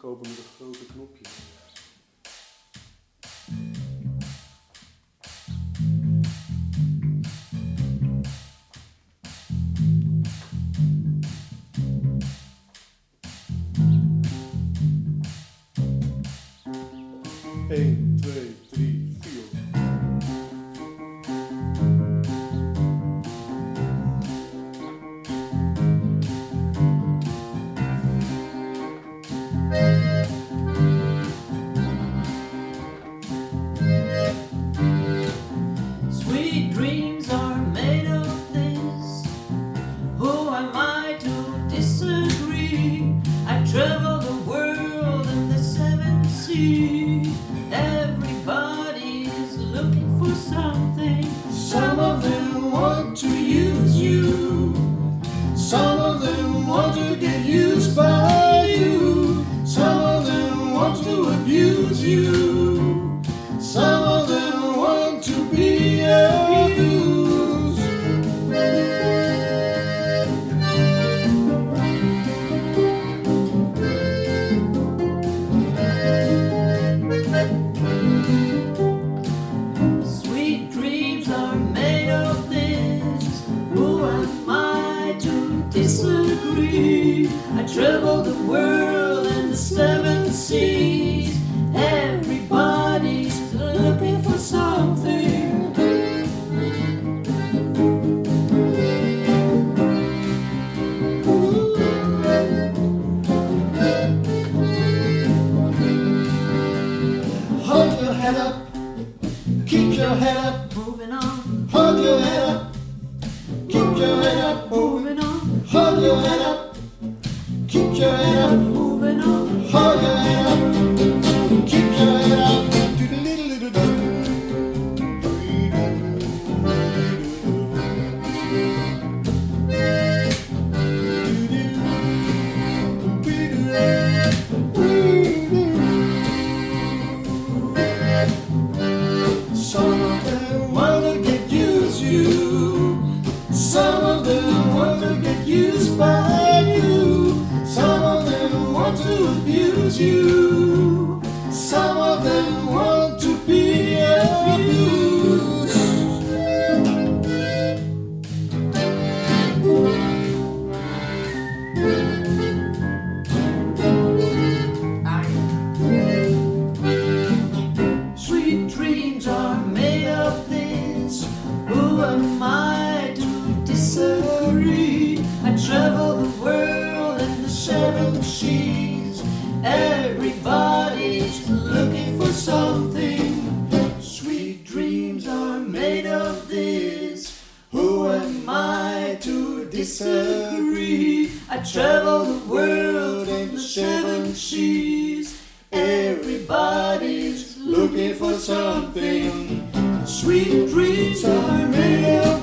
kopen met een grote knopje. Eén, twee, drie, vier. Sweet dreams are made of this. Who am I to disagree? I travel the world and the seven seas. Everybody's looking for something. Some of them want to use you. Some of them want to get used by you. Some of them want to abuse you. Some of them want to be abused. Sweet dreams are made of this. Who am I to disagree? I travel the world and the seven seas. Everybody's looking for something. Hold your head up. Keep your head up. Moving on, Hold your head up. Keep your head up. moving on, Hold your head up. Keep your head up. moving on. Hold your head up. Keep your head up. Some of them wanna get used you. Some of them want to get used by you. Some of them want to abuse you. Some of them want to be abused. Sweet dreams are made of this. Who am I to disagree? I travel the world and the seven seas. Everybody's looking for something. Sweet dreams are made of this. Who am I to disagree? I travel the world and the seven seas. Everybody's looking for something. Sweet dreams are made of